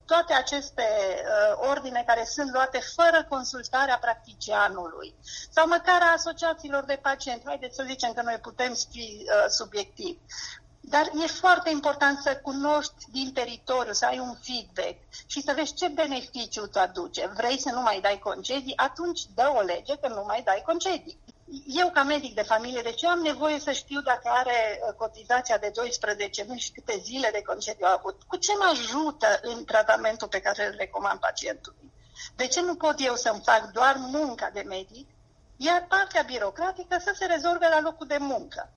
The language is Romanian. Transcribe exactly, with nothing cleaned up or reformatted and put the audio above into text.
toate aceste uh, ordine care sunt luate fără consultarea practicianului sau măcar a asociațiilor de pacienți. Haideți să zicem că noi putem fi uh, subiectivi. Dar e foarte important să cunoști din teritoriu, să ai un feedback și să vezi ce beneficiu îți aduce. Vrei să nu mai dai concedii? Atunci dă o lege că nu mai dai concedii. Eu, ca medic de familie, de ce am nevoie să știu dacă are cotizația de doisprezece luni și câte zile de concediu a avut? Cu ce mă ajută în tratamentul pe care îl recomand pacientului? De ce nu pot eu să-mi fac doar munca de medic, iar partea birocratică să se rezolve la locul de muncă?